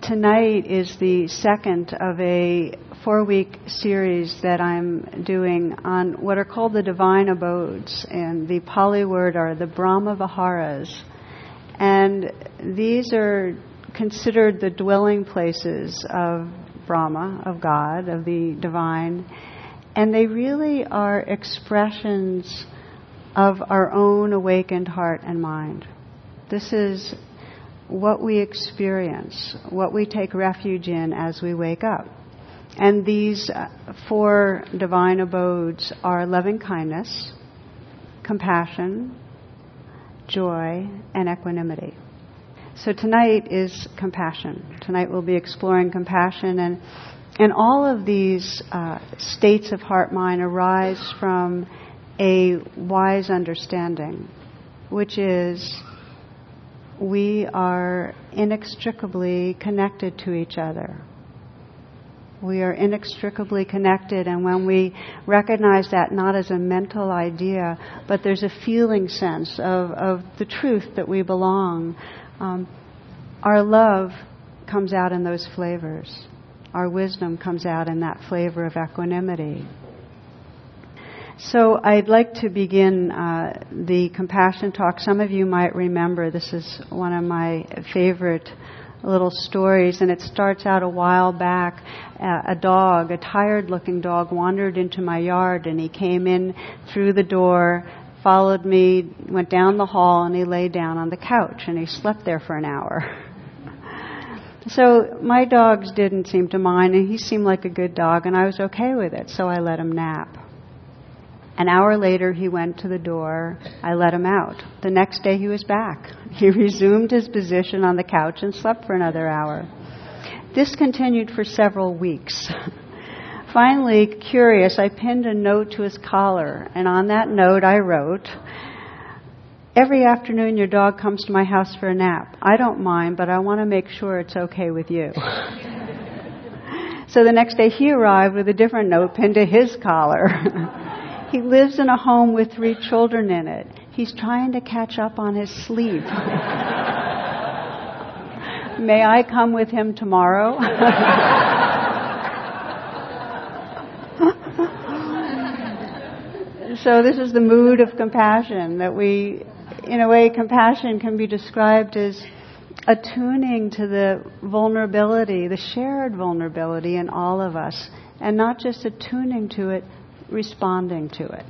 tonight is the second of a 4-week series that I'm doing on what are called the divine abodes, and the Pali word are the Brahma Viharas. And these are considered the dwelling places of Brahma, of God, of the divine. And they really are expressions of our own awakened heart and mind. This is what we experience, what we take refuge in as we wake up. And these 4 divine abodes are loving kindness, compassion, joy, and equanimity. So tonight is compassion. Tonight we'll be exploring compassion, and all of these states of heart-mind arise from a wise understanding, which is we are inextricably connected to each other. We are inextricably connected, and when we recognize that not as a mental idea, but there's a feeling sense of the truth that we belong, our love comes out in those flavors. Our wisdom comes out in that flavor of equanimity. So I'd like to begin the compassion talk. Some of you might remember this is one of my favorite little stories, and it starts out a while back. A dog, a tired-looking dog, wandered into my yard, and he came in through the door, followed me, went down the hall, and he lay down on the couch, and he slept there for an hour. So my dogs didn't seem to mind, and he seemed like a good dog, and I was okay with it, so I let him nap. An hour later, he went to the door. I let him out. The next day, he was back. He resumed his position on the couch and slept for another hour. This continued for several weeks. Finally, curious, I pinned a note to his collar, and on that note, I wrote, "Every afternoon, your dog comes to my house for a nap. I don't mind, but I want to make sure it's okay with you." So the next day, he arrived with a different note pinned to his collar. He lives in a home with 3 children in it. He's trying to catch up on his sleep. May I come with him tomorrow? So this is the mood of compassion that we, in a way, compassion can be described as attuning to the vulnerability, the shared vulnerability in all of us, and not just attuning to it, responding to it.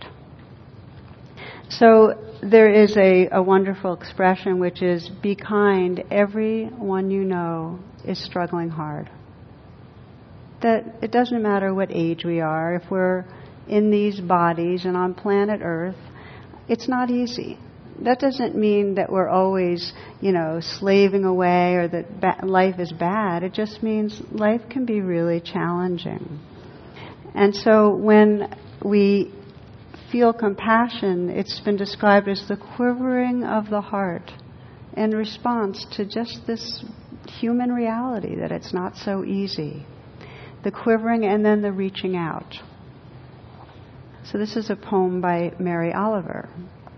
So there is a wonderful expression which is, be kind, everyone you know is struggling hard. That it doesn't matter what age we are, if we're in these bodies and on planet Earth, it's not easy. That doesn't mean that we're always, slaving away or that life is bad. It just means life can be really challenging. And so when we feel compassion, it's been described as the quivering of the heart in response to just this human reality that it's not so easy. The quivering and then the reaching out. So this is a poem by Mary Oliver.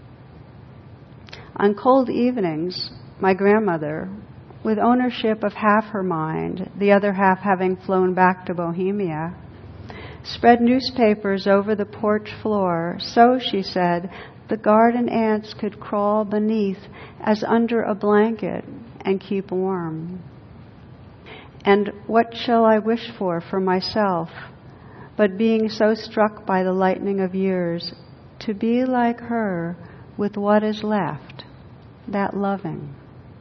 On cold evenings, my grandmother, with ownership of half her mind, the other half having flown back to Bohemia, spread newspapers over the porch floor, so, she said, the garden ants could crawl beneath as under a blanket and keep warm. And what shall I wish for myself, but being so struck by the lightning of years, to be like her with what is left, that loving.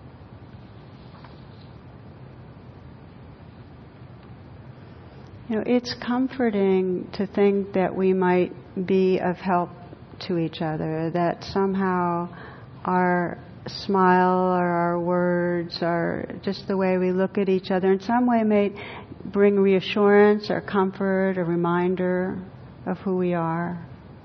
It's comforting to think that we might be of help to each other, that somehow our smile or our words or just the way we look at each other in some way may bring reassurance or comfort or reminder of who we are.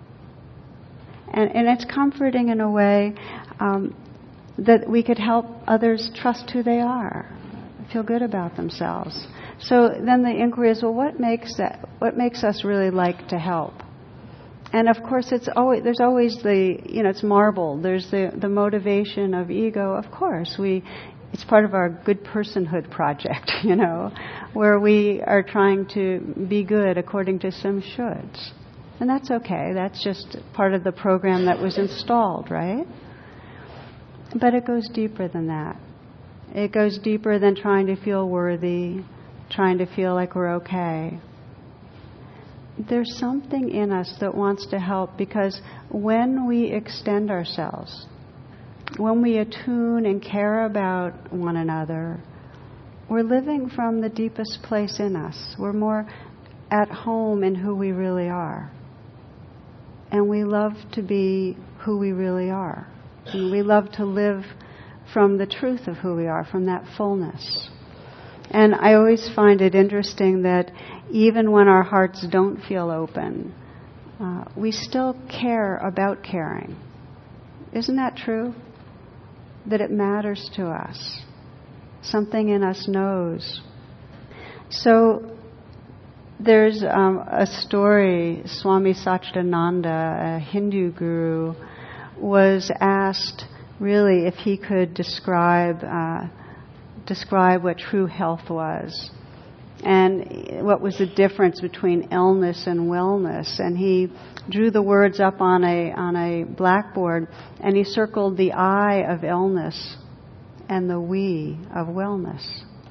And it's comforting in a way that we could help others trust who they are, feel good about themselves. So then the inquiry is, well, what makes us really like to help? And of course, there's always the, it's marbled. There's the motivation of ego. Of course, we it's part of our good personhood project, where we are trying to be good according to some shoulds. And that's okay. That's just part of the program that was installed, right? But it goes deeper than that. It goes deeper than trying to feel worthy, trying to feel like we're okay. There's something in us that wants to help, because when we extend ourselves, when we attune and care about one another, we're living from the deepest place in us. We're more at home in who we really are. And we love to be who we really are. And we love to live from the truth of who we are, from that fullness. And I always find it interesting that even when our hearts don't feel open, we still care about caring. Isn't that true? That it matters to us. Something in us knows. So there's a story. Swami Satchidananda, a Hindu guru, was asked really if he could describe what true health was, and what was the difference between illness and wellness. And he drew the words up on a blackboard, and he circled the I of illness and the we of wellness.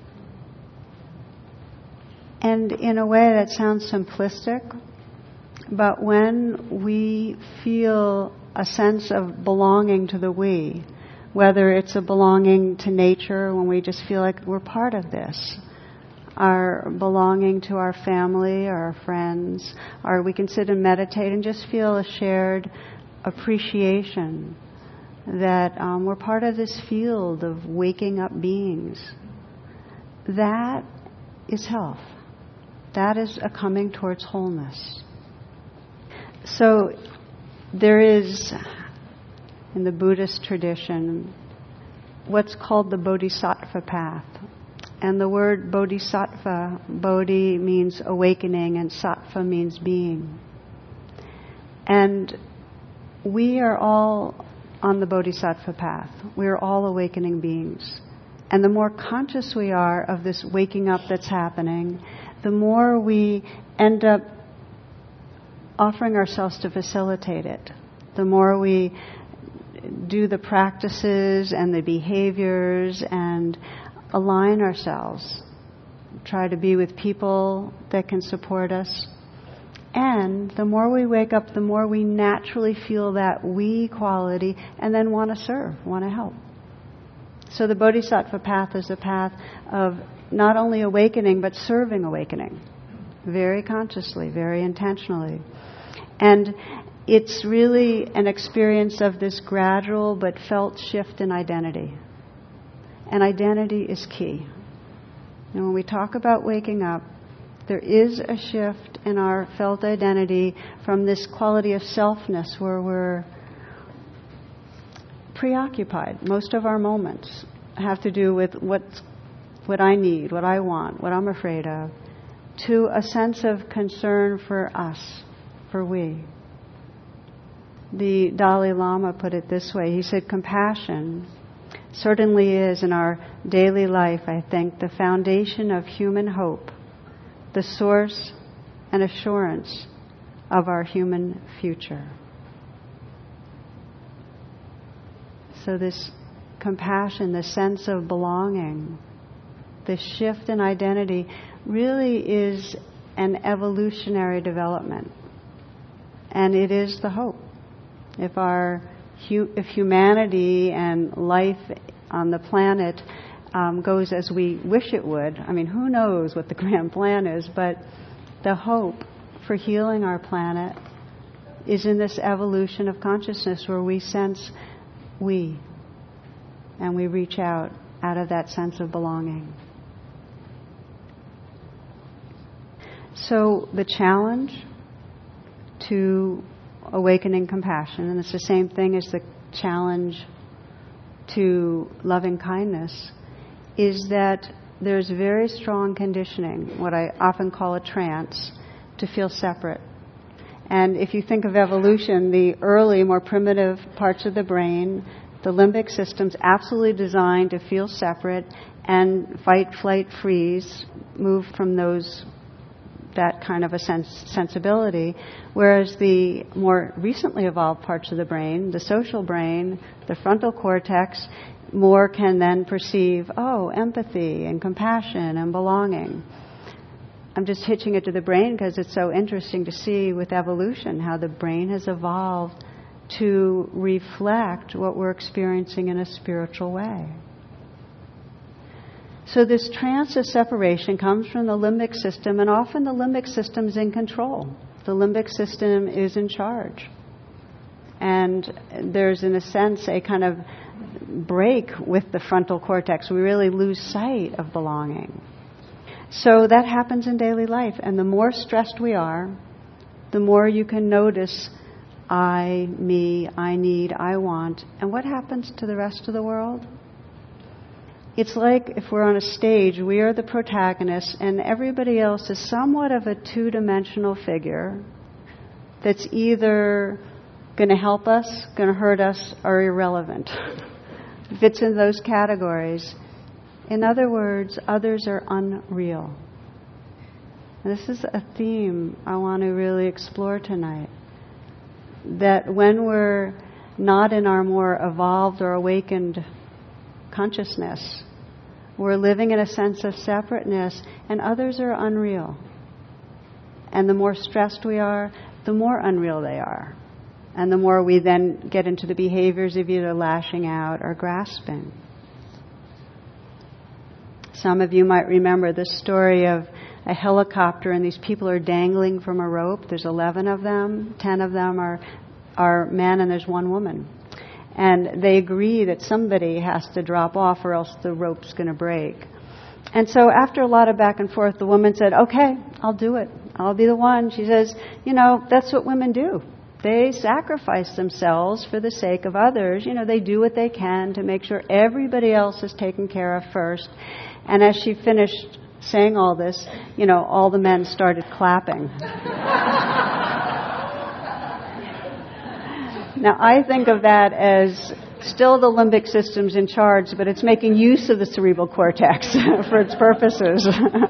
And in a way that sounds simplistic, but when we feel a sense of belonging to the we, whether it's a belonging to nature, when we just feel like we're part of this, our belonging to our family, our friends, or we can sit and meditate and just feel a shared appreciation that we're part of this field of waking up beings. That is health. That is a coming towards wholeness. So there is, in the Buddhist tradition, what's called the Bodhisattva path. And the word Bodhisattva, Bodhi means awakening and Sattva means being. And we are all on the Bodhisattva path. We are all awakening beings. And the more conscious we are of this waking up that's happening, the more we end up offering ourselves to facilitate it. The more we do the practices and the behaviors and align ourselves, try to be with people that can support us. And the more we wake up, the more we naturally feel that we quality and then want to serve, want to help. So the Bodhisattva path is a path of not only awakening, but serving awakening. Very consciously, very intentionally. And it's really an experience of this gradual but felt shift in identity. And identity is key. And when we talk about waking up, there is a shift in our felt identity from this quality of selfness where we're preoccupied. Most of our moments have to do with what I need, what I want, what I'm afraid of, to a sense of concern for us, for we. The Dalai Lama put it this way. He said, compassion certainly is in our daily life, I think, the foundation of human hope, the source and assurance of our human future. So this compassion, the sense of belonging, the shift in identity really is an evolutionary development. And it is the hope. If humanity and life on the planet goes as we wish it would, I mean, who knows what the grand plan is, but the hope for healing our planet is in this evolution of consciousness where we sense we, and we reach out of that sense of belonging. So the challenge to awakening compassion, and it's the same thing as the challenge to loving kindness, is that there's very strong conditioning, what I often call a trance, to feel separate. And if you think of evolution, the early, more primitive parts of the brain The limbic system's absolutely designed to feel separate and fight, flight, freeze, move from that kind of a sensibility, whereas the more recently evolved parts of the brain, the social brain, the frontal cortex, more can then perceive, empathy and compassion and belonging. I'm just hitching it to the brain because it's so interesting to see with evolution how the brain has evolved to reflect what we're experiencing in a spiritual way. So this trance of separation comes from the limbic system, and often the limbic system is in control. The limbic system is in charge. And there's, in a sense, a kind of break with the frontal cortex. We really lose sight of belonging. So that happens in daily life. And the more stressed we are, the more you can notice I, me, I need, I want. And what happens to the rest of the world? It's like if we're on a stage, we are the protagonists, and everybody else is somewhat of a two-dimensional figure that's either going to help us, going to hurt us, or irrelevant. Fits in those categories. In other words, others are unreal. This is a theme I want to really explore tonight. That when we're not in our more evolved or awakened consciousness, we're living in a sense of separateness, and others are unreal. And the more stressed we are, the more unreal they are. And the more we then get into the behaviors of either lashing out or grasping. Some of you might remember the story of a helicopter, and these people are dangling from a rope. There's 11 of them. 10 of them are men, and there's one woman. And they agree that somebody has to drop off or else the rope's going to break. And so after a lot of back and forth, the woman said, okay, I'll do it. I'll be the one. She says, that's what women do. They sacrifice themselves for the sake of others. They do what they can to make sure everybody else is taken care of first. And as she finished saying all this, all the men started clapping. Now, I think of that as still the limbic system's in charge, but it's making use of the cerebral cortex for its purposes.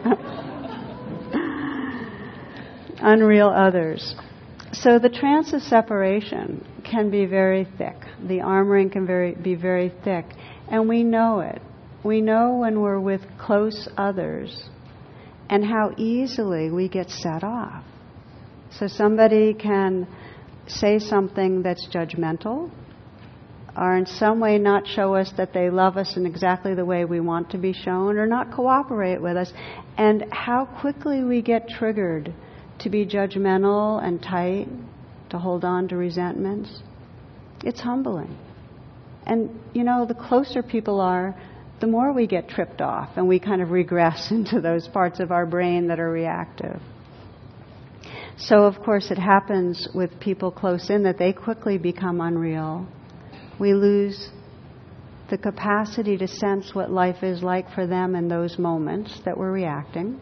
Unreal others. So the trance of separation can be very thick. The armoring can be very thick. And we know it. We know when we're with close others and how easily we get set off. So somebody can say something that's judgmental or in some way not show us that they love us in exactly the way we want to be shown or not cooperate with us, and how quickly we get triggered to be judgmental and tight, to hold on to resentments. It's humbling. And, the closer people are, the more we get tripped off and we kind of regress into those parts of our brain that are reactive. So, of course, it happens with people close in that they quickly become unreal. We lose the capacity to sense what life is like for them in those moments that we're reacting.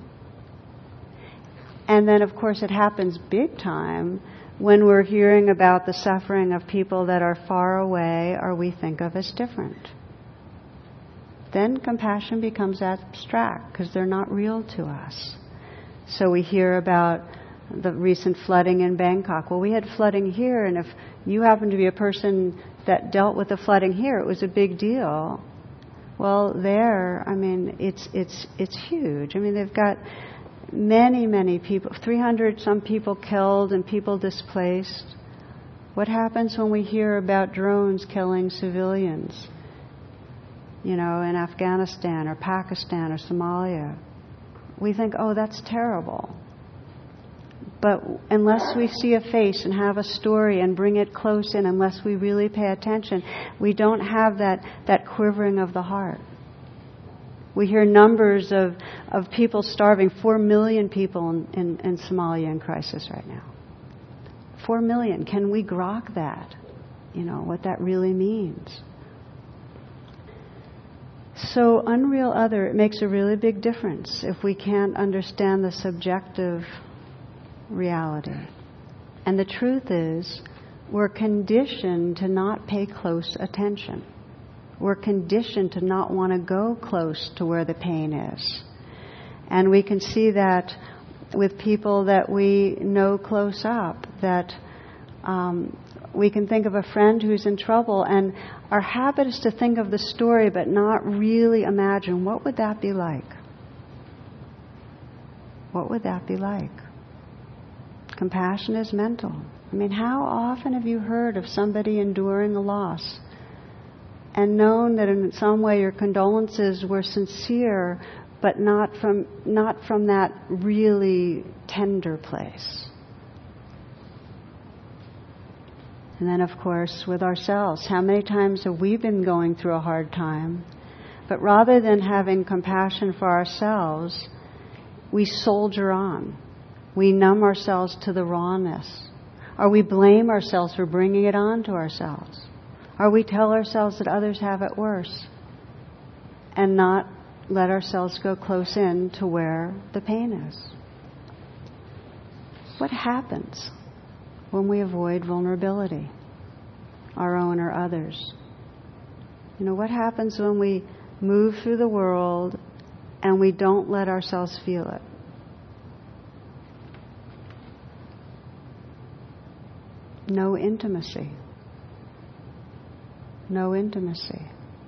And then, of course, it happens big time when we're hearing about the suffering of people that are far away or we think of as different. Then compassion becomes abstract because they're not real to us. So we hear about the recent flooding in Bangkok. Well, we had flooding here, and if you happen to be a person that dealt with the flooding here, it was a big deal. Well, there, it's huge. They've got many people, 300 some people killed and people displaced. What happens when we hear about drones killing civilians? In Afghanistan or Pakistan or Somalia. We think, that's terrible. But unless we see a face and have a story and bring it close in, unless we really pay attention, we don't have that quivering of the heart. We hear numbers of people starving, 4 million people in Somalia in crisis right now. 4 million. Can we grok that? What that really means. So unreal other, it makes a really big difference if we can't understand the subjective reality. And the truth is, we're conditioned to not pay close attention. We're conditioned to not want to go close to where the pain is. And we can see that with people that we know close up, that we can think of a friend who's in trouble, and our habit is to think of the story but not really imagine, what would that be like? What would that be like? Compassion is mental. I mean, how often have you heard of somebody enduring a loss and known that in some way your condolences were sincere, but not from that really tender place? And then, of course, with ourselves, how many times have we been going through a hard time, but rather than having compassion for ourselves, we soldier on. We numb ourselves to the rawness. Or we blame ourselves for bringing it on to ourselves. Or we tell ourselves that others have it worse and not let ourselves go close in to where the pain is. What happens when we avoid vulnerability, our own or others? You know, what happens when we move through the world and we don't let ourselves feel it? No intimacy. No intimacy.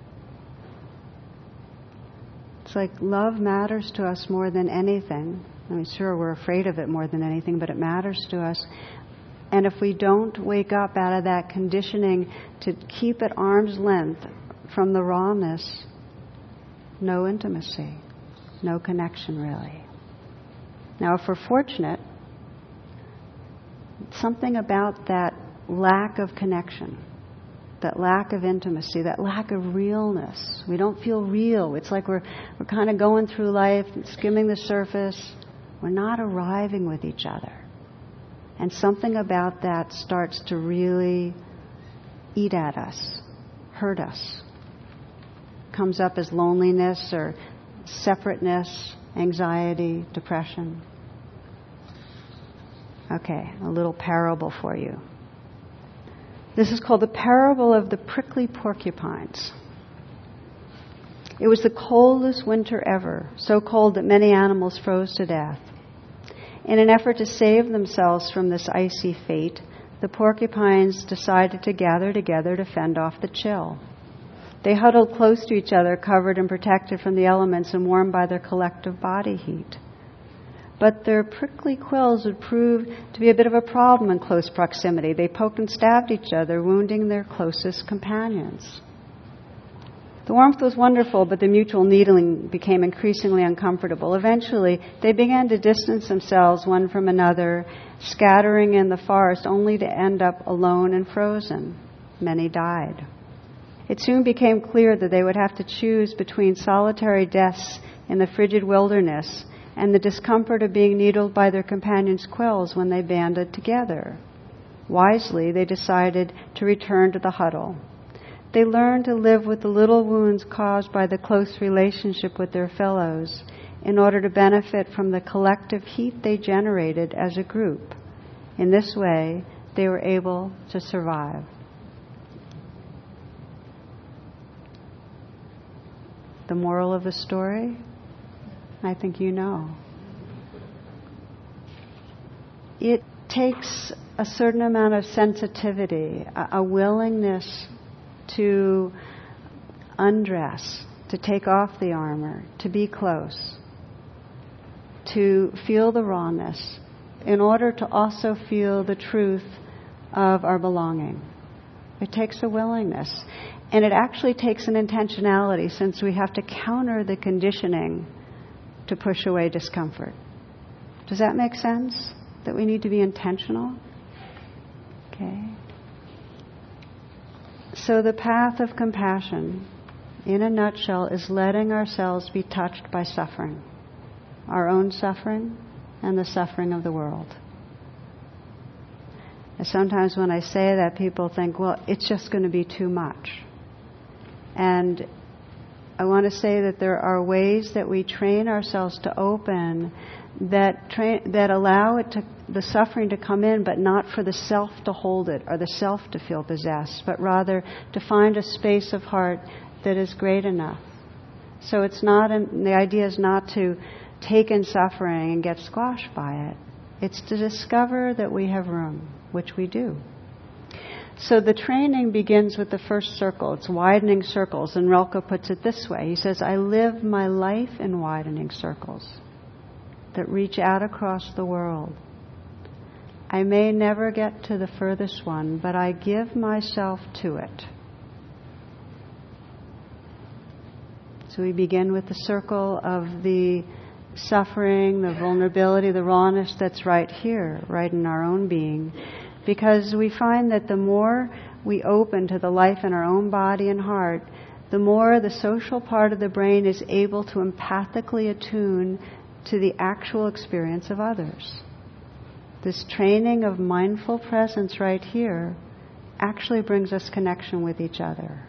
It's like love matters to us more than anything. I mean, sure, we're afraid of it more than anything, but it matters to us. And if we don't wake up out of that conditioning to keep at arm's length from the rawness, no intimacy, no connection really. Now, if we're fortunate, something about that lack of connection, that lack of intimacy, that lack of realness. We don't feel real. It's like we're kind of going through life, skimming the surface. We're not arriving with each other. And something about that starts to really eat at us, hurt us. Comes up as loneliness or separateness, anxiety, depression. Okay, a little parable for you. This is called the parable of the prickly porcupines. It was the coldest winter ever, so cold that many animals froze to death. In an effort to save themselves from this icy fate, the porcupines decided to gather together to fend off the chill. They huddled close to each other, covered and protected from the elements and warmed by their collective body heat. But their prickly quills would prove to be a bit of a problem in close proximity. They poked and stabbed each other, wounding their closest companions. The warmth was wonderful, but the mutual needling became increasingly uncomfortable. Eventually, they began to distance themselves one from another, scattering in the forest, only to end up alone and frozen. Many died. It soon became clear that they would have to choose between solitary deaths in the frigid wilderness and the discomfort of being needled by their companions' quills when they banded together. Wisely, they decided to return to the huddle. They learned to live with the little wounds caused by the close relationship with their fellows in order to benefit from the collective heat they generated as a group. In this way, they were able to survive. The moral of the story? I think you know. It takes a certain amount of sensitivity, a willingness to undress, to take off the armor, to be close, to feel the rawness, in order to also feel the truth of our belonging. It takes a willingness. And it actually takes an intentionality, since we have to counter the conditioning to push away discomfort. Does that make sense? That we need to be intentional? Okay. So the path of compassion, in a nutshell, is letting ourselves be touched by suffering. Our own suffering and the suffering of the world. And sometimes when I say that, people think, well, it's just going to be too much. And I want to say that there are ways that we train ourselves to open that allow the suffering to come in, but not for the self to hold it or the self to feel possessed, but rather to find a space of heart that is great enough. So it's not, the idea is not to take in suffering and get squashed by it. It's to discover that we have room, which we do. So the training begins with the first circle. It's widening circles. And Rilke puts it this way. He says, I live my life in widening circles that reach out across the world. I may never get to the furthest one, but I give myself to it. So we begin with the circle of the suffering, the vulnerability, the rawness that's right here, right in our own being. Because we find that the more we open to the life in our own body and heart, the more the social part of the brain is able to empathically attune to the actual experience of others. This training of mindful presence right here actually brings us connection with each other.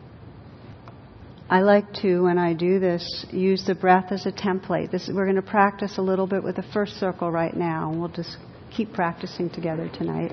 I like to, when I do this, use the breath as a template. We're going to practice a little bit with the first circle right now, and we'll just keep practicing together tonight.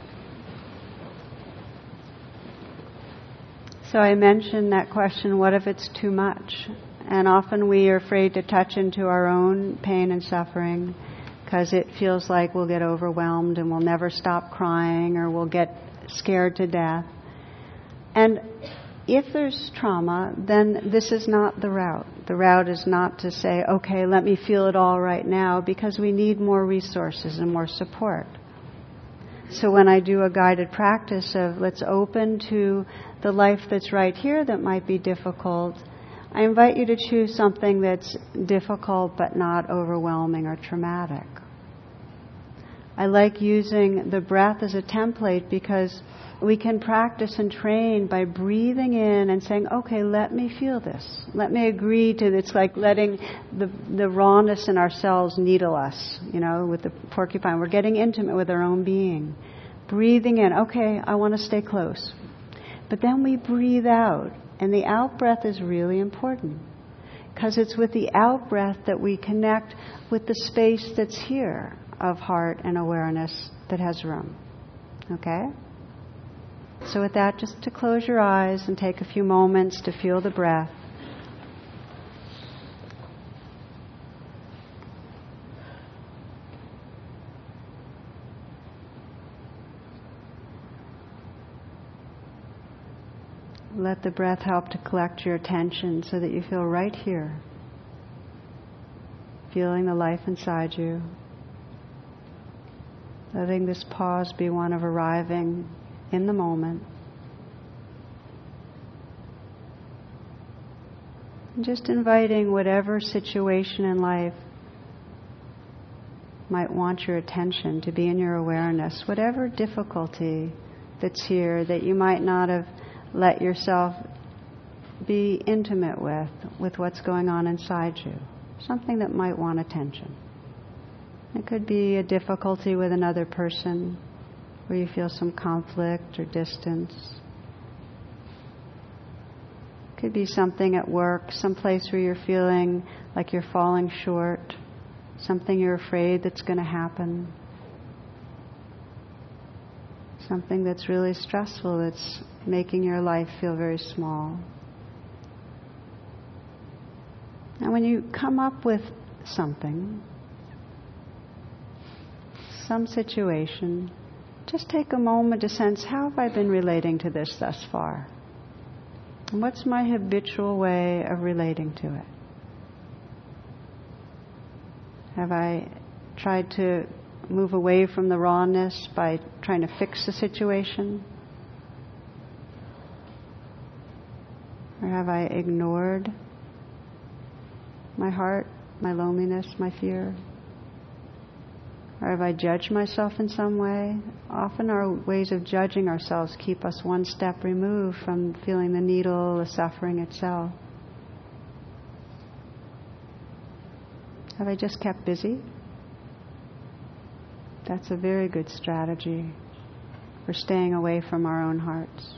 So I mentioned that question, what if it's too much? And often we are afraid to touch into our own pain and suffering because it feels like we'll get overwhelmed and we'll never stop crying or we'll get scared to death. And if there's trauma, then this is not the route. The route is not to say, okay, let me feel it all right now, because we need more resources and more support. So when I do a guided practice of let's open to the life that's right here that might be difficult, I invite you to choose something that's difficult but not overwhelming or traumatic. I like using the breath as a template because we can practice and train by breathing in and saying, okay, let me feel this. Let me agree to this. It's like letting the rawness in ourselves needle us, with the porcupine. We're getting intimate with our own being. Breathing in, okay, I want to stay close. But then we breathe out. And the out-breath is really important. Because it's with the out-breath that we connect with the space that's here of heart and awareness that has room. Okay? So with that, just to close your eyes and take a few moments to feel the breath. Let the breath help to collect your attention so that you feel right here, feeling the life inside you. Letting this pause be one of arriving in the moment. And just inviting whatever situation in life might want your attention to be in your awareness, whatever difficulty that's here that you might not have let yourself be intimate with what's going on inside you. Something that might want attention. It could be a difficulty with another person where you feel some conflict or distance. It could be something at work, some place where you're feeling like you're falling short, something you're afraid that's going to happen. Something that's really stressful, that's making your life feel very small. And when you come up with something, some situation, just take a moment to sense, how have I been relating to this thus far? And what's my habitual way of relating to it? Have I tried to move away from the rawness by trying to fix the situation? Or have I ignored my heart, my loneliness, my fear? Or have I judged myself in some way? Often our ways of judging ourselves keep us one step removed from feeling the needle, the suffering itself. Have I just kept busy? That's a very good strategy for staying away from our own hearts.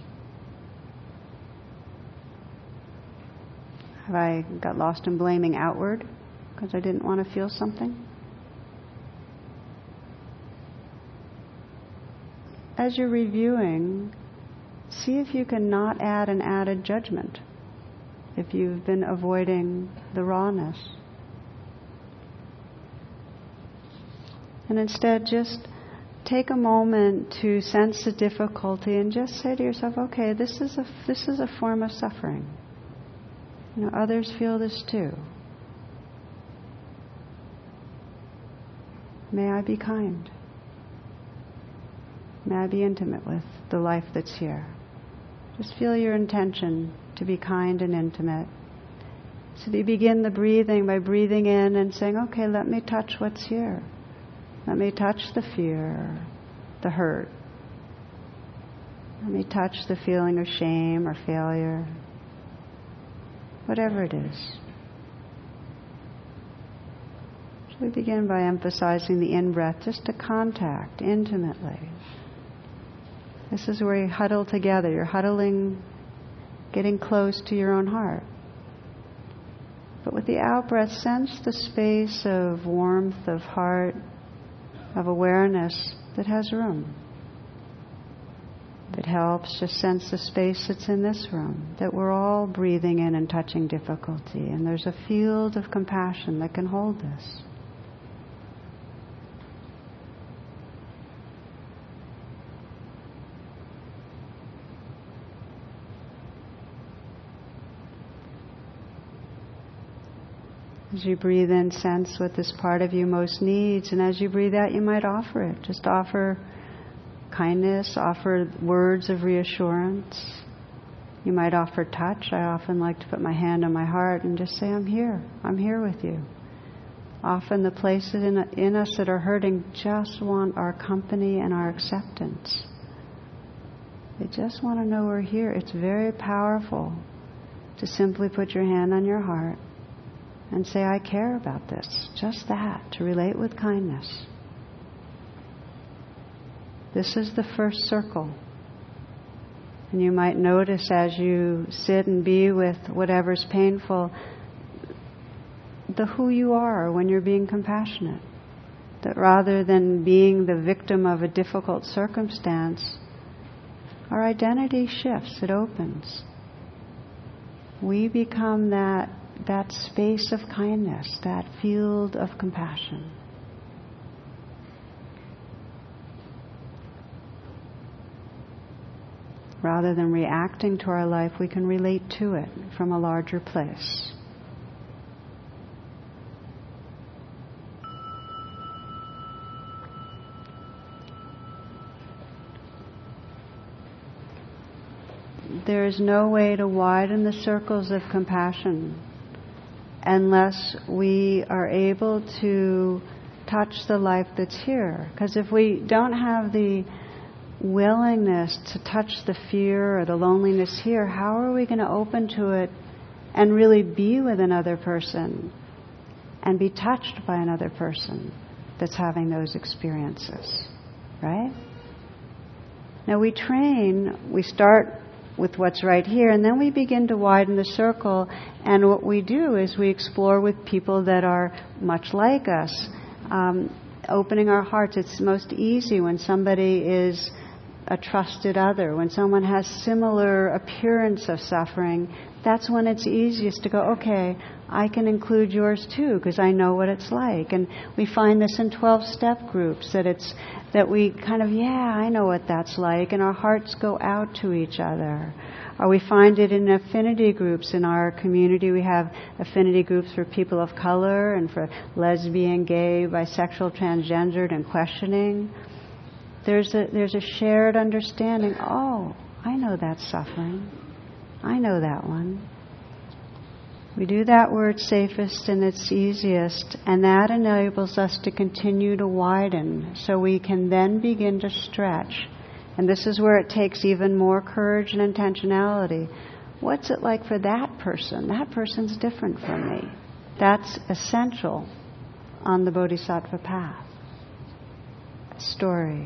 Have I got lost in blaming outward because I didn't want to feel something? As you're reviewing, see if you can not add an added judgment. if you've been avoiding the rawness. And instead just take a moment to sense the difficulty and just say to yourself, okay, this is a form of suffering. Others feel this too. May I be kind. May I be intimate with the life that's here. Just feel your intention to be kind and intimate. So you begin the breathing by breathing in and saying, okay, let me touch what's here. Let me touch the fear, the hurt. Let me touch the feeling of shame or failure. Whatever it is. So we begin by emphasizing the in-breath, just to contact intimately. This is where you huddle together. You're huddling, getting close to your own heart. But with the out-breath, sense the space of warmth, of heart, of awareness that has room. If it helps, just sense the space that's in this room, that we're all breathing in and touching difficulty, and there's a field of compassion that can hold this. As you breathe in, sense what this part of you most needs, and as you breathe out, you might offer it. Just offer kindness, offer words of reassurance. You might offer touch. I often like to put my hand on my heart and just say, I'm here with you. Often the places in us that are hurting just want our company and our acceptance. They just want to know we're here. It's very powerful to simply put your hand on your heart and say, I care about this. Just that, to relate with kindness. This is the first circle. And you might notice as you sit and be with whatever's painful, the who you are when you're being compassionate. That rather than being the victim of a difficult circumstance, our identity shifts, it opens. We become that space of kindness, that field of compassion. Rather than reacting to our life, we can relate to it from a larger place. There is no way to widen the circles of compassion unless we are able to touch the life that's here. Because if we don't have the willingness to touch the fear or the loneliness here, how are we going to open to it and really be with another person and be touched by another person that's having those experiences, right? Now we start with what's right here, and then we begin to widen the circle, and what we do is we explore with people that are much like us, opening our hearts. It's most easy when somebody is a trusted other, when someone has similar appearance of suffering. That's when it's easiest to go, okay, I can include yours too, because I know what it's like. And we find this in 12-step groups, that we kind of, I know what that's like, and our hearts go out to each other. Or we find it in affinity groups. In our community, we have affinity groups for people of color and for lesbian, gay, bisexual, transgendered, and questioning. There's a shared understanding. Oh, I know that suffering. I know that one. We do that where it's safest and it's easiest, and that enables us to continue to widen, so we can then begin to stretch. And this is where it takes even more courage and intentionality. What's it like for that person? That person's different from me. That's essential on the Bodhisattva path. Story.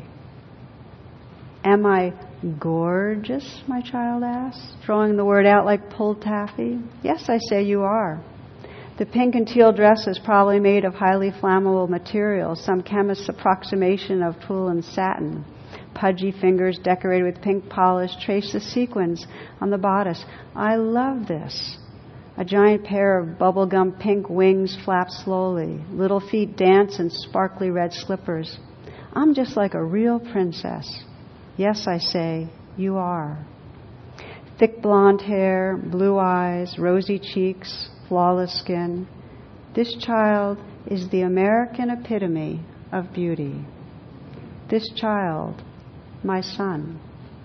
Am I gorgeous, my child asks, throwing the word out like pulled taffy? Yes, I say you are. The pink and teal dress is probably made of highly flammable materials, some chemist's approximation of tulle and satin. Pudgy fingers decorated with pink polish trace the sequins on the bodice. I love this. A giant pair of bubblegum pink wings flap slowly. Little feet dance in sparkly red slippers. I'm just like a real princess. Yes, I say, you are. Thick blonde hair, blue eyes, rosy cheeks, flawless skin. This child is the American epitome of beauty. This child, my son.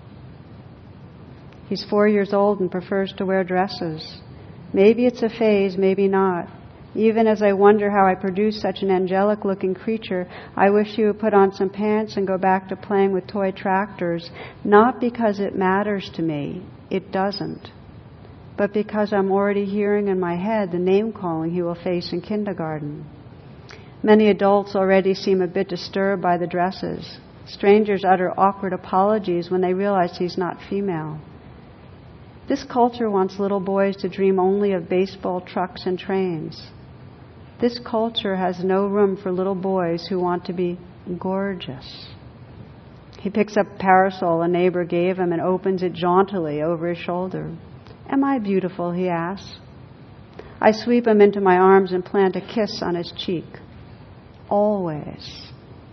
He's 4 years old and prefers to wear dresses. Maybe it's a phase, maybe not. Even as I wonder how I produce such an angelic-looking creature, I wish he would put on some pants and go back to playing with toy tractors, not because it matters to me, it doesn't, but because I'm already hearing in my head the name-calling he will face in kindergarten. Many adults already seem a bit disturbed by the dresses. Strangers utter awkward apologies when they realize he's not female. This culture wants little boys to dream only of baseball, trucks, and trains. This culture has no room for little boys who want to be gorgeous. He picks up a parasol a neighbor gave him and opens it jauntily over his shoulder. Am I beautiful, he asks. I sweep him into my arms and plant a kiss on his cheek. Always.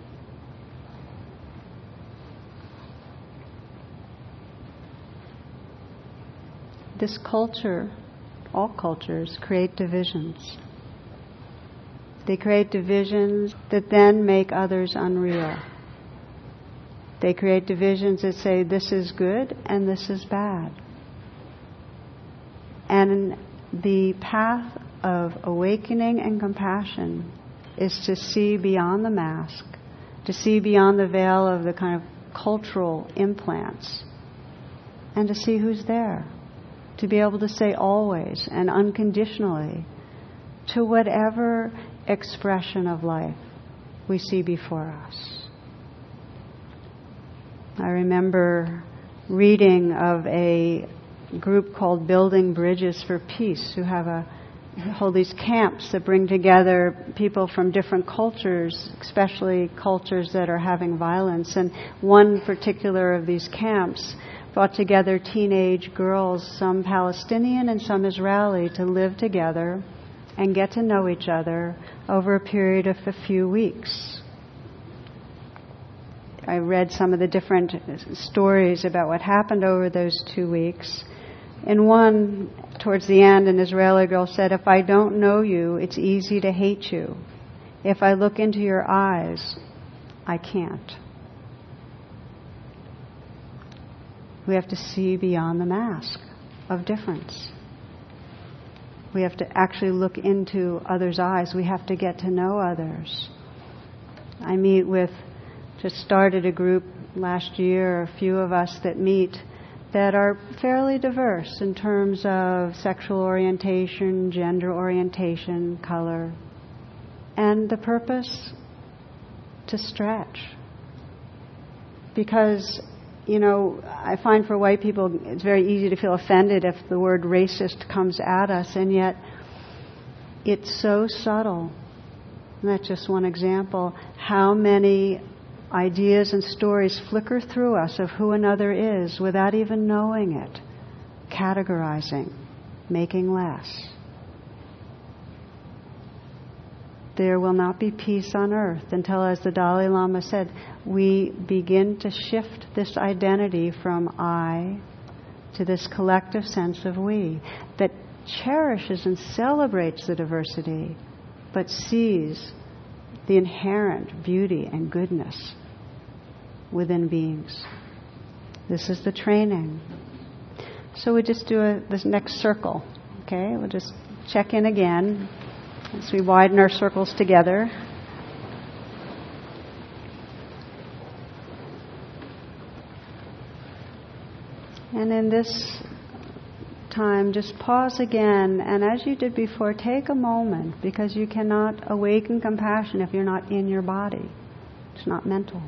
This culture, all cultures, create divisions. They create divisions that then make others unreal. They create divisions that say this is good and this is bad. And the path of awakening and compassion is to see beyond the mask, to see beyond the veil of the kind of cultural implants, and to see who's there. To be able to say always and unconditionally to whatever expression of life we see before us. I remember reading of a group called Building Bridges for Peace who hold these camps that bring together people from different cultures, especially cultures that are having violence. And one particular of these camps brought together teenage girls, some Palestinian and some Israeli, to live together and get to know each other over a period of a few weeks. I read some of the different stories about what happened over those 2 weeks. In one, towards the end, an Israeli girl said, if I don't know you, it's easy to hate you. If I look into your eyes, I can't. We have to see beyond the mask of difference. We have to actually look into others' eyes. We have to get to know others. I just started a group last year, a few of us that meet that are fairly diverse in terms of sexual orientation, gender orientation, color. And the purpose? To stretch. Because I find for white people it's very easy to feel offended if the word racist comes at us, and yet it's so subtle. And that's just one example. How many ideas and stories flicker through us of who another is without even knowing it, categorizing, making less. There will not be peace on earth until, as the Dalai Lama said, we begin to shift this identity from I to this collective sense of we that cherishes and celebrates the diversity, but sees the inherent beauty and goodness within beings. This is the training. So we just do this next circle, okay? We'll just check in again as we widen our circles together. And in this time, just pause again, and as you did before, take a moment, because you cannot awaken compassion if you're not in your body. It's not mental.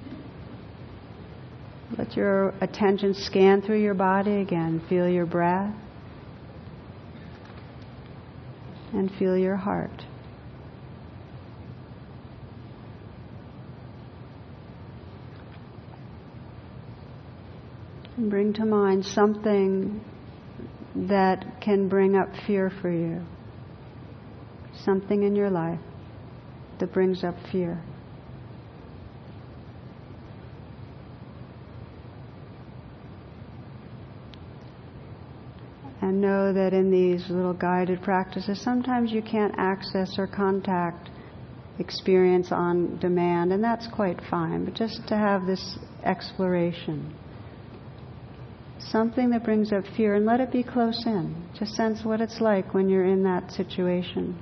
Let your attention scan through your body again. Feel your breath. And feel your heart. And bring to mind something that can bring up fear for you. Something in your life that brings up fear. And know that in these little guided practices, sometimes you can't access or contact experience on demand, and that's quite fine, but just to have this exploration. Something that brings up fear, and let it be close in. Just sense what it's like when you're in that situation.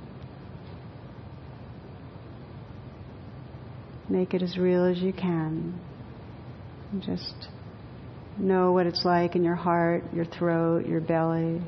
Make it as real as you can. And just know what it's like in your heart, your throat, your belly.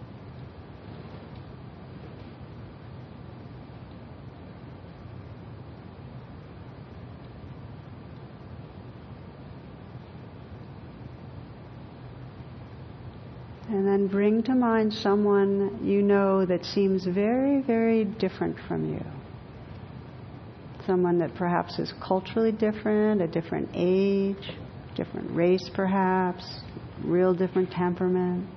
And then bring to mind someone you know that seems very, very different from you. Someone that perhaps is culturally different, a different age, different race perhaps, real different temperament.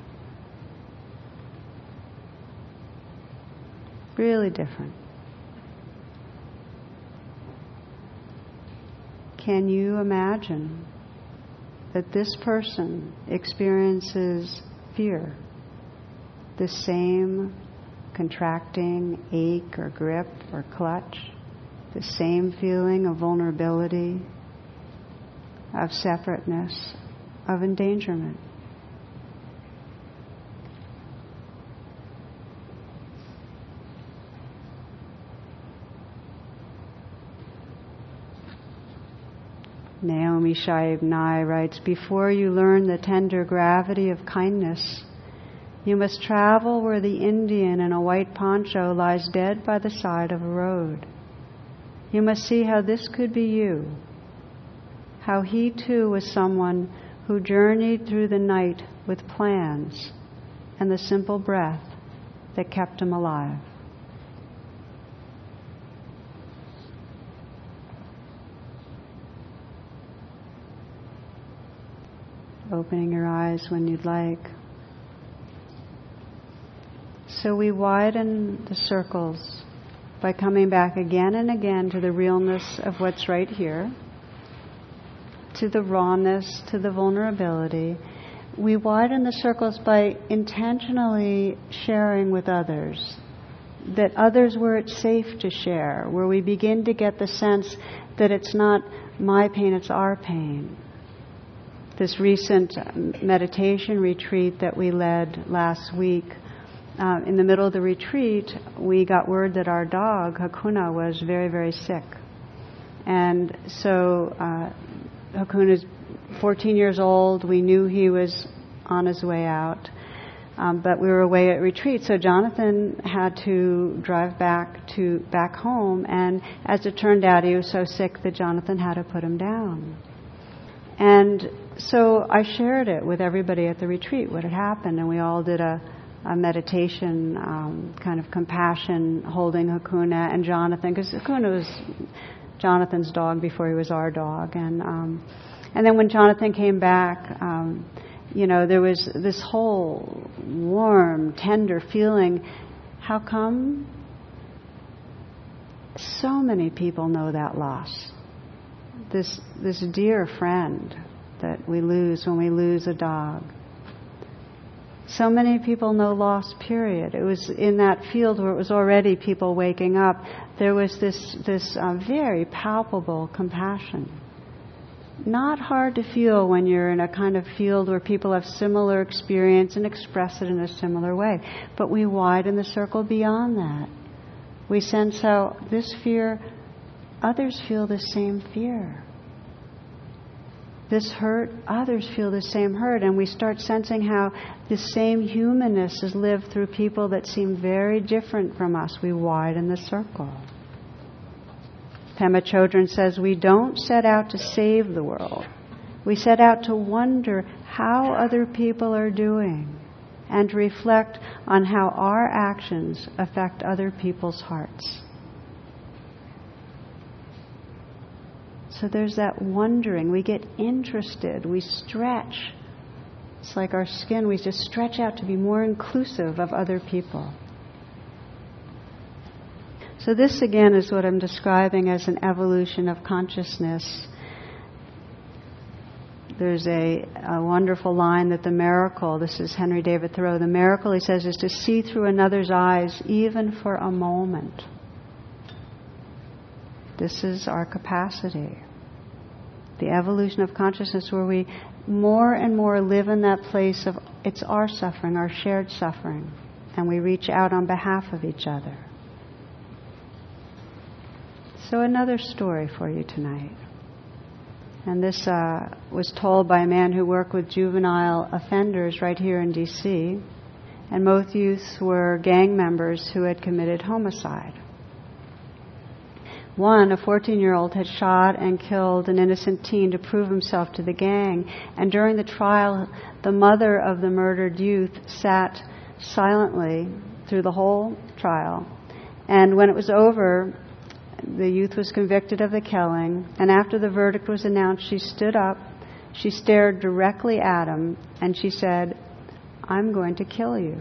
Really different. Can you imagine that this person experiences fear, the same contracting ache or grip or clutch, the same feeling of vulnerability, of separateness, of endangerment? Naomi Shaib Nye writes, "Before you learn the tender gravity of kindness, you must travel where the Indian in a white poncho lies dead by the side of a road. You must see how this could be you, how he too was someone who journeyed through the night with plans and the simple breath that kept him alive." Opening your eyes when you'd like. So we widen the circles by coming back again and again to the realness of what's right here, to the rawness, to the vulnerability. We widen the circles by intentionally sharing with others, that others where it's safe to share, where we begin to get the sense that it's not my pain, it's our pain. This recent meditation retreat that we led last week, in the middle of the retreat, we got word that our dog, Hakuna, was very, very sick. And so Hakuna's 14 years old. We knew he was on his way out. But we were away at retreat, so Jonathan had to drive back home. And as it turned out, he was so sick that Jonathan had to put him down. And so I shared it with everybody at the retreat, what had happened, and we all did a meditation, kind of compassion, holding Hakuna and Jonathan, because Hakuna was Jonathan's dog before he was our dog. And then when Jonathan came back, there was this whole warm, tender feeling. How come so many people know that loss? This dear friend that we lose when we lose a dog. So many people know loss, period. It was in that field where it was already people waking up. There was this very palpable compassion. Not hard to feel when you're in a kind of field where people have similar experience and express it in a similar way. But we widen the circle beyond that. We sense how this fear, others feel the same fear. This hurt, others feel the same hurt. And we start sensing how the same humanness is lived through people that seem very different from us. We widen the circle. Pema Chodron says, we don't set out to save the world. We set out to wonder how other people are doing and to reflect on how our actions affect other people's hearts. So there's that wondering. We get interested. We stretch It's like our skin, we just stretch out to be more inclusive of other people. So this again is what I'm describing as an evolution of consciousness. There's a wonderful line that the miracle, this is Henry David Thoreau, the miracle, he says, is to see through another's eyes even for a moment. This is our capacity. The evolution of consciousness where we more and more live in that place of it's our suffering, our shared suffering, and we reach out on behalf of each other. So another story for you tonight. And this was told by a man who worked with juvenile offenders right here in D.C. And both youths were gang members who had committed homicide. One, a 14-year-old, had shot and killed an innocent teen to prove himself to the gang. And during the trial, the mother of the murdered youth sat silently through the whole trial. And when it was over, the youth was convicted of the killing, and after the verdict was announced, she stood up, she stared directly at him, and she said, "I'm going to kill you."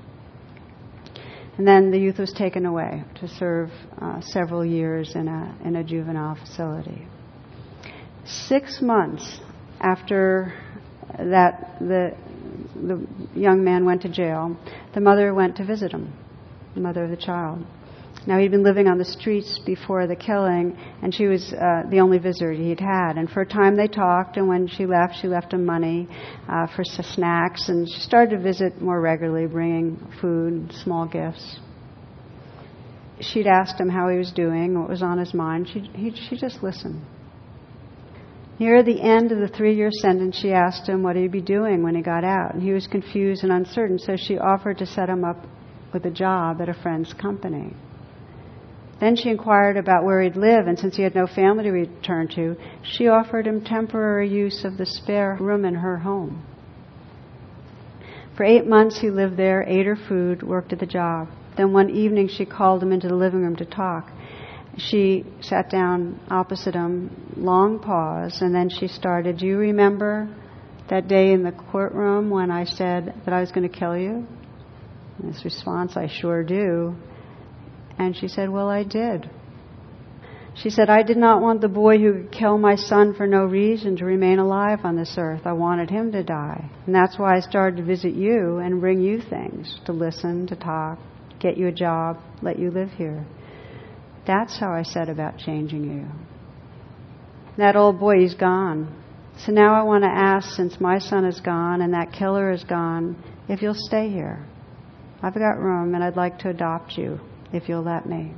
And then the youth was taken away to serve several years in a juvenile facility. 6 months after that, the young man went to jail, the mother went to visit him, the mother of the child. Now, he'd been living on the streets before the killing, and she was the only visitor he'd had. And for a time they talked, and when she left him money for snacks, and she started to visit more regularly, bringing food, small gifts. She'd asked him how he was doing, what was on his mind. She just listened. Near the end of the 3-year sentence, she asked him what he'd be doing when he got out, and he was confused and uncertain, so she offered to set him up with a job at a friend's company. Then she inquired about where he'd live, and since he had no family to return to, she offered him temporary use of the spare room in her home. For 8 months he lived there, ate her food, worked at the job. Then one evening she called him into the living room to talk. She sat down opposite him, long pause, and then she started, "Do you remember that day in the courtroom when I said that I was going to kill you?" And his response, "I sure do." And she said, "Well, I did." She said, "I did not want the boy who could kill my son for no reason to remain alive on this earth. I wanted him to die. And that's why I started to visit you and bring you things, to listen, to talk, get you a job, let you live here. That's how I set about changing you." That old boy, he's gone. So now I want to ask, since my son is gone and that killer is gone, if you'll stay here. I've got room and I'd like to adopt you, if you'll let me.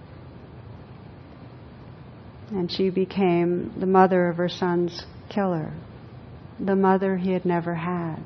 And she became the mother of her son's killer, the mother he had never had.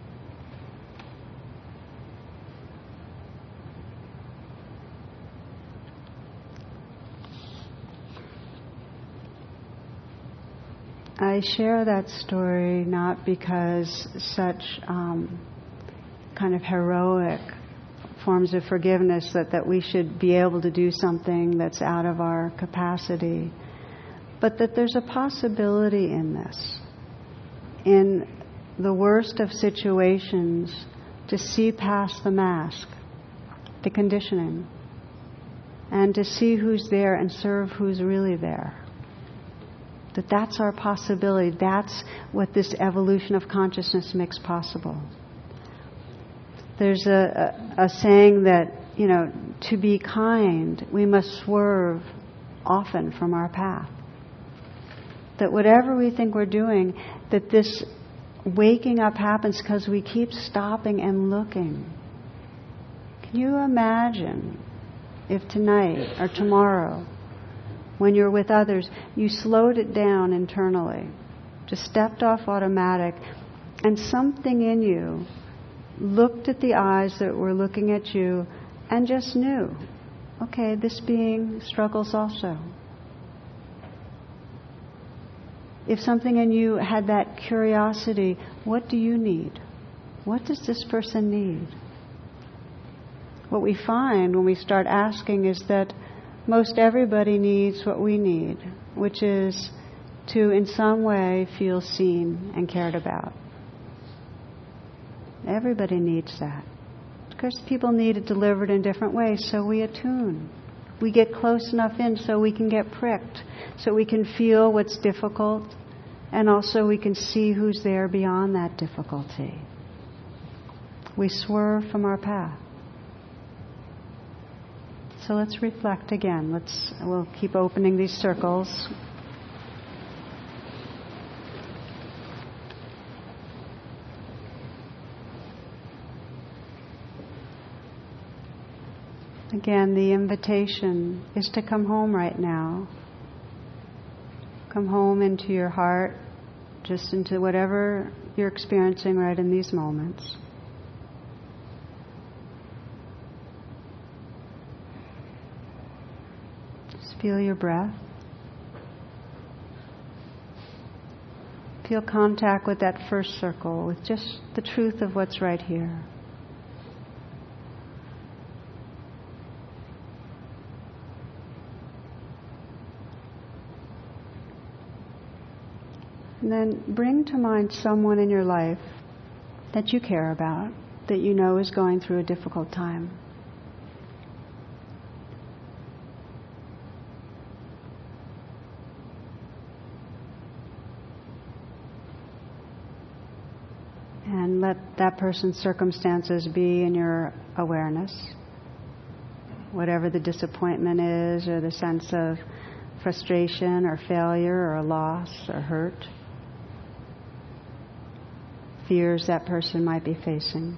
I share that story not because such kind of heroic forms of forgiveness that we should be able to do something that's out of our capacity, but that there's a possibility in this. In the worst of situations, to see past the mask, the conditioning, and to see who's there and serve who's really there. That's our possibility. That's what this evolution of consciousness makes possible. There's a saying that, to be kind, we must swerve often from our path. That whatever we think we're doing, that this waking up happens because we keep stopping and looking. Can you imagine if tonight or tomorrow, when you're with others, you slowed it down internally, just stepped off automatic, and something in you looked at the eyes that were looking at you and just knew, okay, this being struggles also. If something in you had that curiosity, what do you need? What does this person need? What we find when we start asking is that most everybody needs what we need, which is to in some way feel seen and cared about. Everybody needs that. Of course, people need it delivered in different ways, so we attune. We get close enough in so we can get pricked, so we can feel what's difficult, and also we can see who's there beyond that difficulty. We swerve from our path. So let's reflect again. We'll keep opening these circles. Again, the invitation is to come home right now. Come home into your heart, just into whatever you're experiencing right in these moments. Just feel your breath. Feel contact with that first circle, with just the truth of what's right here. And then bring to mind someone in your life that you care about, that you know is going through a difficult time. And let that person's circumstances be in your awareness. Whatever the disappointment is, or the sense of frustration or failure or loss or hurt. Fears that person might be facing.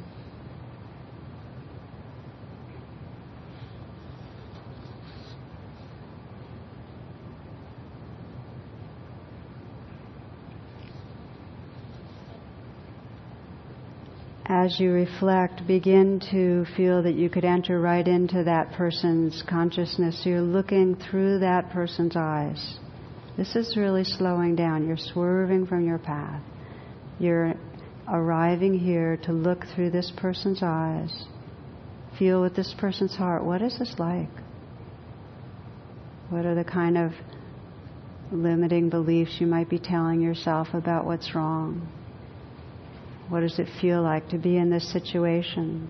As you reflect, begin to feel that you could enter right into that person's consciousness. You're looking through that person's eyes. This is really slowing down. You're swerving from your path. You're arriving here to look through this person's eyes. Feel with this person's heart. What is this like? What are the kind of limiting beliefs you might be telling yourself about what's wrong? What does it feel like to be in this situation?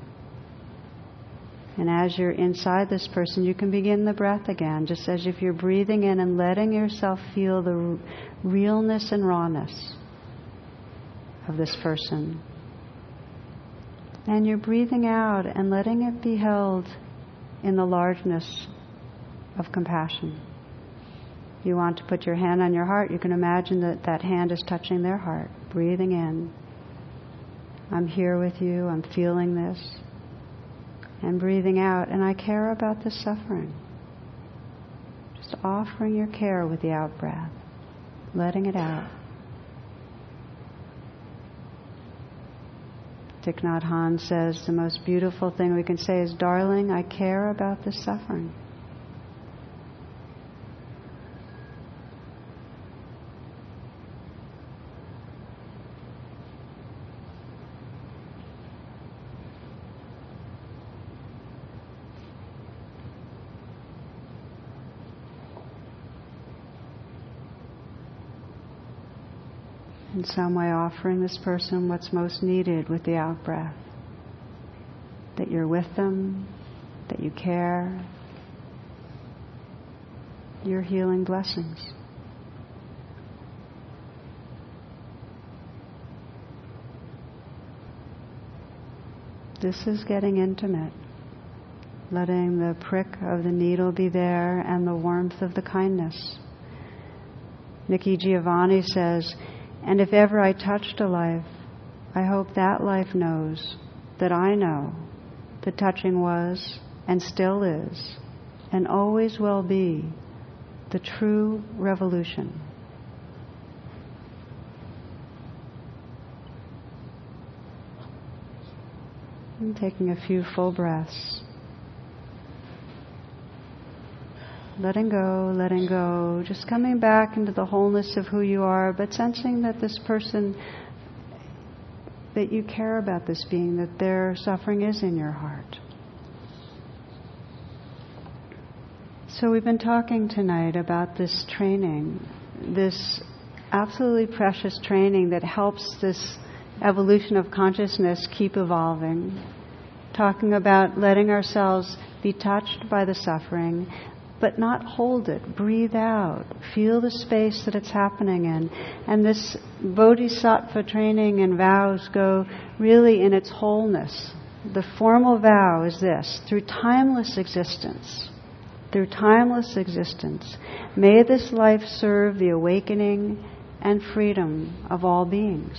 And as you're inside this person, you can begin the breath again, just as if you're breathing in and letting yourself feel the realness and rawness of this person. And you're breathing out and letting it be held in the largeness of compassion. If you want to put your hand on your heart, you can imagine that that hand is touching their heart. Breathing in. I'm here with you, I'm feeling this. And breathing out, and I care about this suffering. Just offering your care with the out-breath. Letting it out. Thich Nhat Hanh says the most beautiful thing we can say is, darling, I care about this suffering. In some way offering this person what's most needed with the out-breath. That you're with them, that you care. Your healing blessings. This is getting intimate. Letting the prick of the needle be there and the warmth of the kindness. Nikki Giovanni says, and if ever I touched a life, I hope that life knows that I know the touching was and still is and always will be the true revolution. And taking a few full breaths. Letting go, just coming back into the wholeness of who you are, but sensing that this person, that you care about this being, that their suffering is in your heart. So we've been talking tonight about this training, this absolutely precious training that helps this evolution of consciousness keep evolving, talking about letting ourselves be touched by the suffering, but not hold it. Breathe out. Feel the space that it's happening in. And this bodhisattva training and vows go really in its wholeness. The formal vow is this: through timeless existence, may this life serve the awakening and freedom of all beings.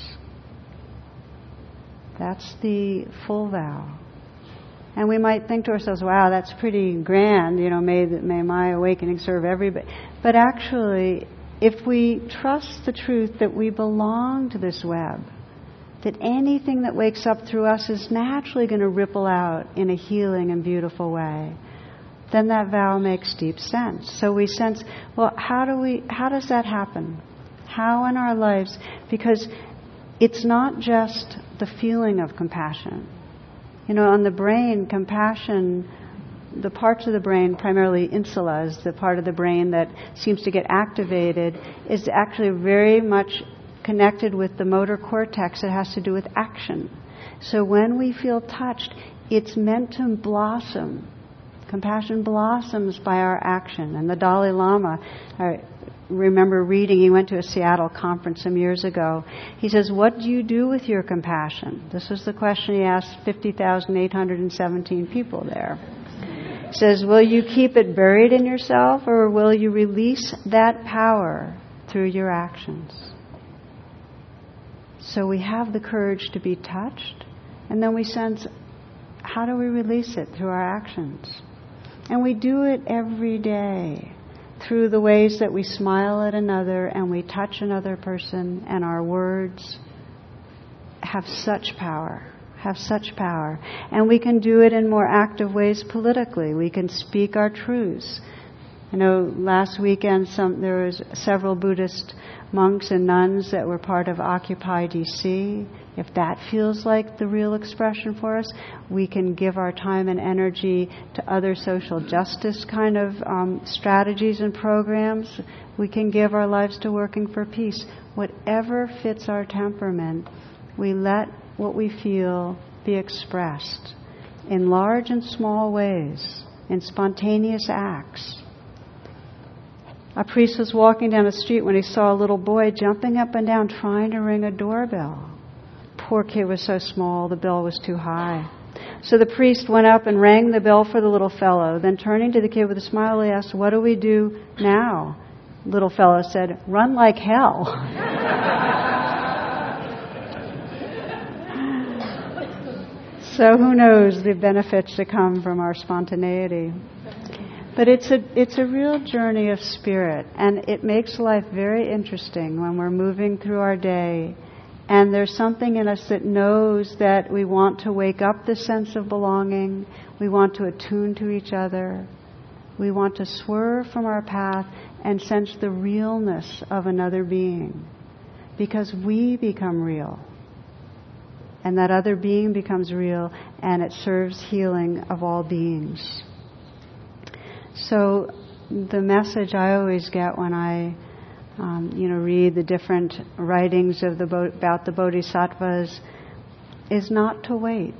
That's the full vow. And we might think to ourselves, wow, that's pretty grand, may my awakening serve everybody. But actually, if we trust the truth that we belong to this web, that anything that wakes up through us is naturally going to ripple out in a healing and beautiful way, then that vow makes deep sense. So we sense, well, how does that happen? How in our lives? Because it's not just the feeling of compassion. On the brain, compassion, the parts of the brain, primarily insula, is the part of the brain that seems to get activated, is actually very much connected with the motor cortex. It has to do with action. So when we feel touched, it's meant to blossom. Compassion blossoms by our action. And the Dalai Lama, I remember reading, he went to a Seattle conference some years ago. He says, what do you do with your compassion? This was the question he asked 50,817 people there. He says, will you keep it buried in yourself, or will you release that power through your actions? So we have the courage to be touched, and then we sense, how do we release it? Through our actions. And we do it every day through the ways that we smile at another and we touch another person, and our words have such power. And we can do it in more active ways politically. We can speak our truths. Last weekend there was several Buddhist monks and nuns that were part of Occupy DC. If that feels like the real expression for us, we can give our time and energy to other social justice kind of strategies and programs. We can give our lives to working for peace. Whatever fits our temperament, we let what we feel be expressed in large and small ways, in spontaneous acts. A priest was walking down the street when he saw a little boy jumping up and down trying to ring a doorbell. Poor kid was so small, the bell was too high. So the priest went up and rang the bell for the little fellow. Then turning to the kid with a smile, he asked, what do we do now? Little fellow said, run like hell. So who knows the benefits that come from our spontaneity. But it's a real journey of spirit, and it makes life very interesting when we're moving through our day, and there's something in us that knows that we want to wake up this sense of belonging, we want to attune to each other, we want to swerve from our path and sense the realness of another being, because we become real, and that other being becomes real, and it serves healing of all beings. So the message I always get when I, read the different writings of about the bodhisattvas is not to wait.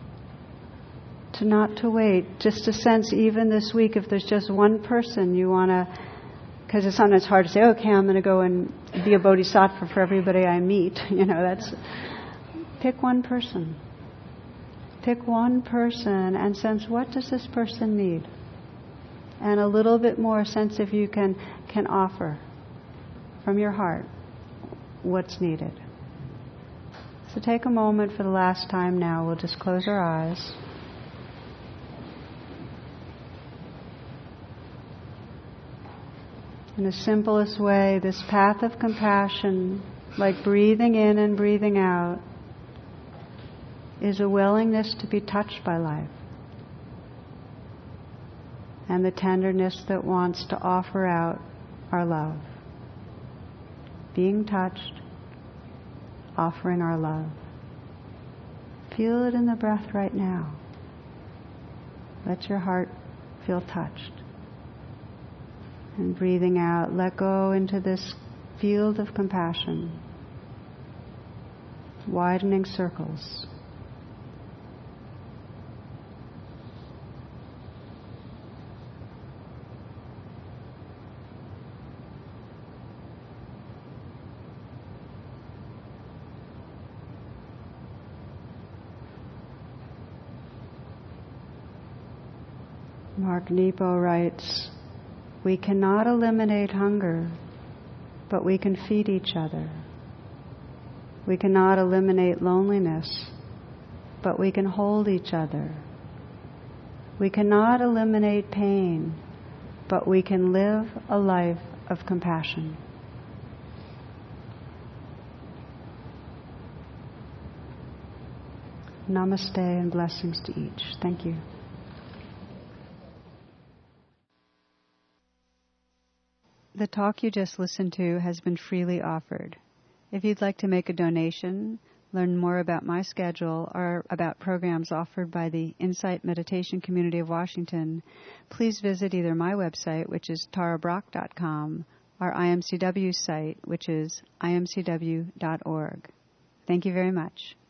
Just to sense, even this week, if there's just one person you want to, because it's sometimes hard to say, okay, I'm going to go and be a bodhisattva for everybody I meet. Pick one person. Pick one person and sense, what does this person need? And a little bit more sense if you can offer from your heart what's needed. So take a moment for the last time now. We'll just close our eyes. In the simplest way, this path of compassion, like breathing in and breathing out, is a willingness to be touched by life. And the tenderness that wants to offer out our love. Being touched, offering our love. Feel it in the breath right now. Let your heart feel touched. And breathing out, let go into this field of compassion. widening circles. Mark Nepo writes, "We cannot eliminate hunger, but we can feed each other. We cannot eliminate loneliness, but we can hold each other. We cannot eliminate pain, but we can live a life of compassion." Namaste and blessings to each. Thank you. The talk you just listened to has been freely offered. If you'd like to make a donation, learn more about my schedule, or about programs offered by the Insight Meditation Community of Washington, please visit either my website, which is tarabrach.com, or IMCW's site, which is imcw.org. Thank you very much.